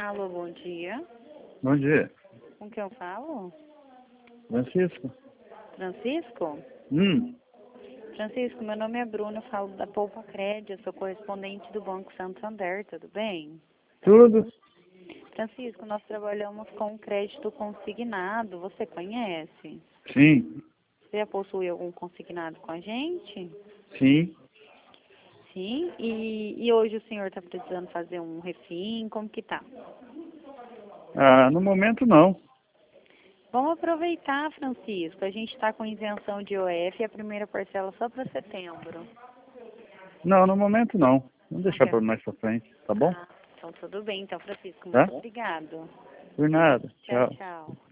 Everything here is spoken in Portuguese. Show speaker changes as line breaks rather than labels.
Alô, bom dia.
Bom dia.
Com quem eu falo?
Francisco?
Francisco? Francisco, meu nome é Bruno, eu falo da Poupa Crédito, eu sou correspondente do Banco Santander, tudo bem?
Tudo?
Francisco, nós trabalhamos com crédito consignado, você conhece?
Sim.
Você já possui algum consignado com a gente?
Sim.
Sim, e hoje o senhor está precisando fazer um refim, como que tá?
No momento não.
Vamos aproveitar, Francisco, a gente está com isenção de IOF e a primeira parcela só para setembro.
Não, no momento não. Vamos deixar
Ok.
para mais pra frente, tá bom?
Então tudo bem, então, Francisco,
Tá?
muito obrigado.
Por nada.
Tchau,
Tchau.
tchau.